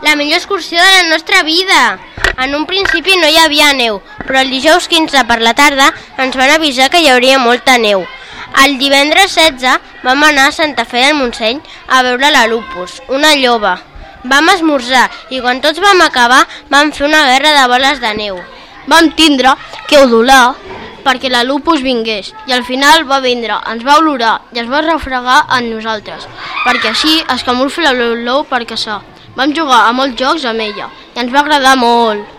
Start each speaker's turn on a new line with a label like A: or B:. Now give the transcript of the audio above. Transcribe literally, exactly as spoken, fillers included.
A: La millor excursió de la nostra vida! En un principi no hi havia neu, però el dijous quinze per la tarda ens van avisar que hi hauria molta neu. El divendres setze vam anar a Santa Fe del Montseny a veure la Lupus, una lloba. Vam esmorzar i quan tots vam acabar vam fer una guerra de boles de neu.
B: Vam tindre que odolar perquè la Lupus vingués i al final va vindre, ens va olorar i es va refregar en nosaltres, perquè així es camufla l'olor per caçar. Vam jugar a molts jocs amb ella i ens va agradar molt.